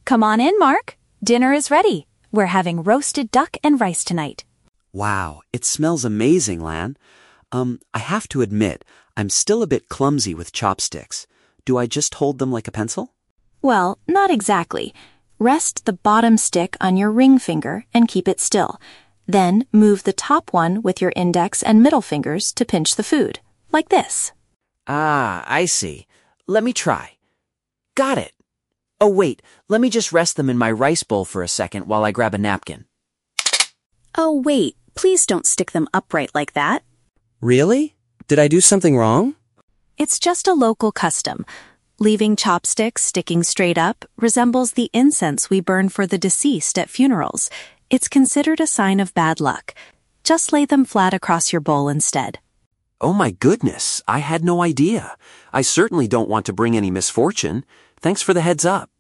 Come on in, Mark. Dinner is ready. We're having roasted duck and rice tonight. Wow, it smells amazing, Lan. I have to admit, I'm still a bit clumsy with chopsticks. Do I just hold them like a pencil? Well, not exactly. Rest the bottom stick on your ring finger and keep it still. Then move the top one with your index and middle fingers to pinch the food, like this. Ah, I see. Let me try. Got it. Oh, wait, let me just rest them in my rice bowl for a second while I grab a napkin. Oh, wait, please don't stick them upright like that. Really? Did I do something wrong? It's just a local custom. Leaving chopsticks sticking straight up resembles the incense we burn for the deceased at funerals. It's considered a sign of bad luck. Just lay them flat across your bowl instead. Oh my goodness, I had no idea. I certainly don't want to bring any misfortune. Thanks for the heads up.